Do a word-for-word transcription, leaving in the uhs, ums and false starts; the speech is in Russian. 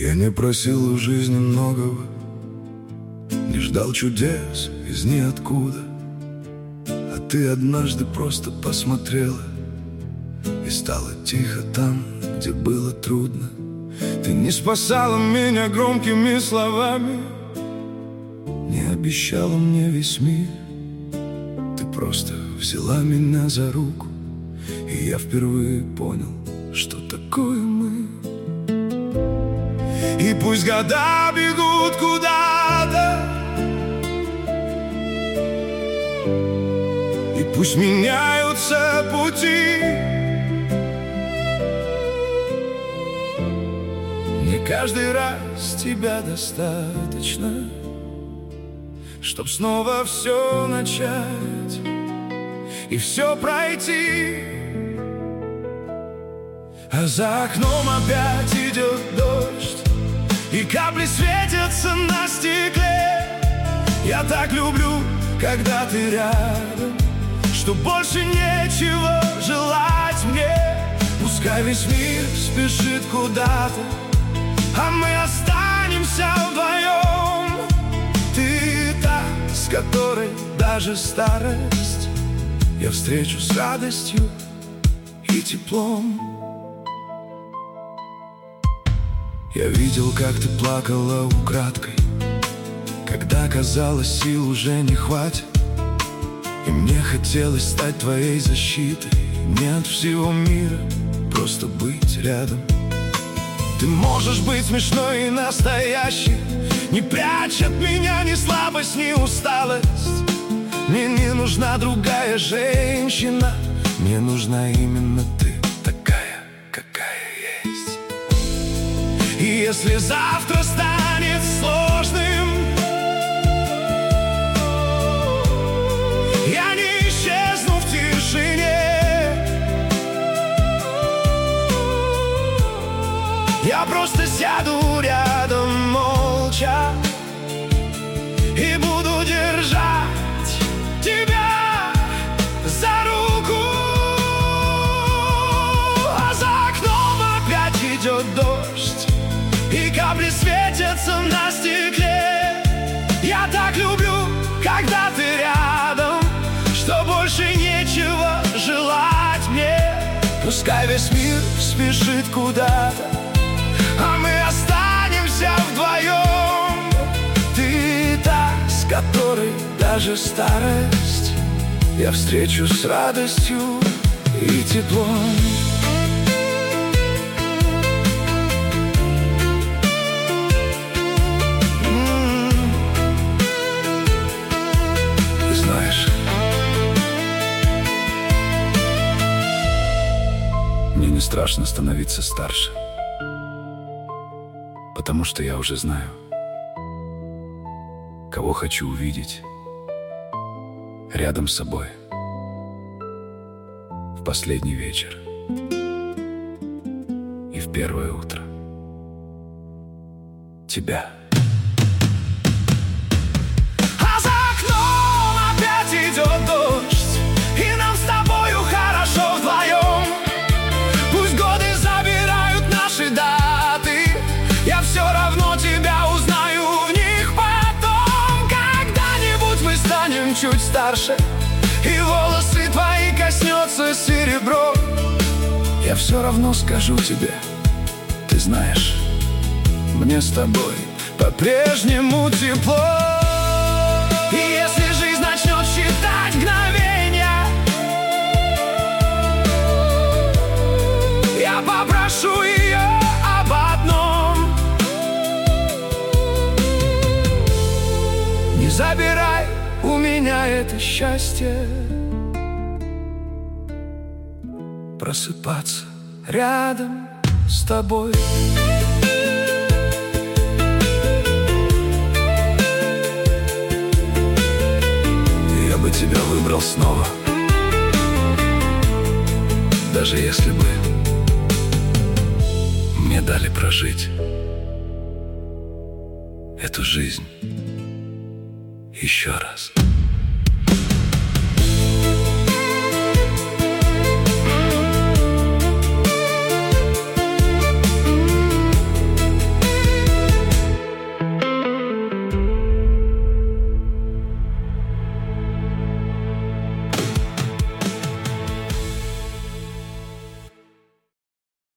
Я не просил у жизни многого, не ждал чудес из ниоткуда. А ты однажды просто посмотрела, и стало тихо там, где было трудно. Ты не спасала меня громкими словами, не обещала мне весь мир. Ты просто взяла меня за руку, и я впервые понял, что такое мы. И пусть года бегут куда-то, и пусть меняются пути, не каждый раз тебя достаточно, чтоб снова все начать и все пройти. А за окном опять идет дождь, и капли светятся на стекле. Я так люблю, когда ты рядом, что больше нечего желать мне. Пускай весь мир спешит куда-то, а мы останемся вдвоем. Ты та, с которой даже старость я встречу с радостью и теплом. Я видел, как ты плакала украдкой, когда казалось, сил уже не хватит. И мне хотелось стать твоей защитой, не от всего мира, просто быть рядом. Ты можешь быть смешной и настоящей, не прячь от меня ни слабость, ни усталость. Мне не нужна другая женщина, мне нужна именно ты, такая, какая есть. И если завтра станет сложным, я не исчезну в тишине. Я просто сяду рядом молча и буду держать тебя за руку. А за окном опять идет дождь, и капли светятся на стекле. Я так люблю, когда ты рядом, что больше нечего желать мне. Пускай весь мир спешит куда-то, а мы останемся вдвоем. Ты та, с которой даже старость я встречу с радостью и теплом. Мне не страшно становиться старше, потому что я уже знаю, кого хочу увидеть рядом с собой в последний вечер и в первое утро. Тебя. А за окном опять идет дождь, и нам с тобою хорошо вдвоем. Пусть годы забирают наши даты, я все равно тебя узнаю в них потом. Когда-нибудь мы станем чуть старше, и волосы твои коснется серебро. Я все равно скажу тебе, ты знаешь, мне с тобой по-прежнему тепло. И если жизнь начнет считать мгновения, я попрошу ее об одном: не забирай у меня это счастье, просыпаться рядом с тобой. Я бы тебя выбрал снова, даже если бы мне дали прожить эту жизнь еще раз.